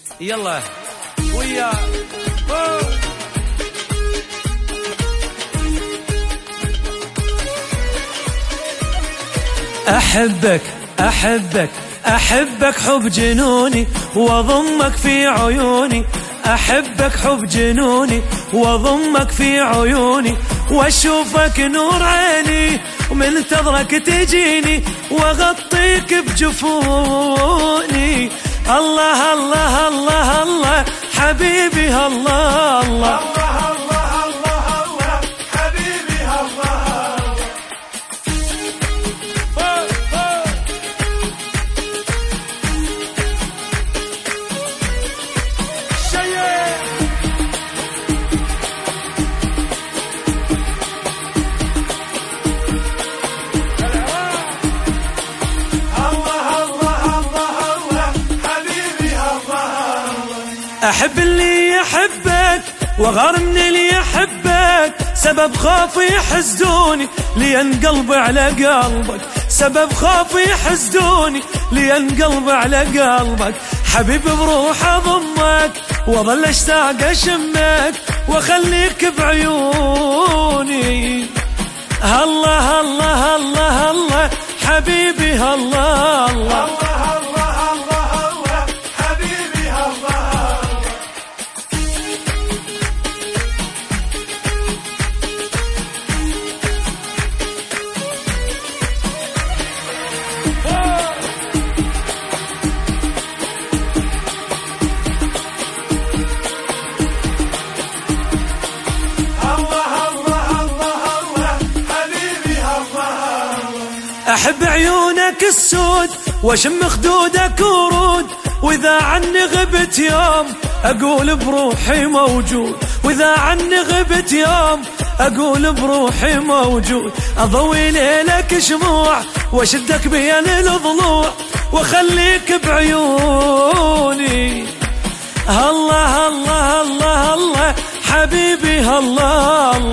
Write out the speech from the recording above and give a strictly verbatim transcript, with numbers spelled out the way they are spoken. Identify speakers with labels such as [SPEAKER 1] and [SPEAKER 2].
[SPEAKER 1] يلا ويا أحبك أحبك أحبك حب جنوني وأضمك في عيوني، أحبك حب جنوني وأضمك في عيوني، وأشوفك نور عيني ومنتظرك تجيني وأغطيك بجفوني. الله الله الله الله حبيبي الله الله أحب اللي يحبك وغار من اللي يحبك، سبب خوفي يحسدوني لين قلبي على قلبك، سبب خوفي يحسدوني لين قلبي على قلبك. حبيبي بروح أضمك وظل اشتاق أشمك وأخليك بعيوني. الله الله الله الله حبيبي الله الله أحب عيونك السود واشم خدودك ورود، وإذا عني غبت يوم أقول بروحي موجود، وإذا عني غبت يوم أقول بروحي موجود. أضوي ليلك شموع واشدك بين الضلوع وأخليك بعيوني. الله الله الله الله حبيبي الله الله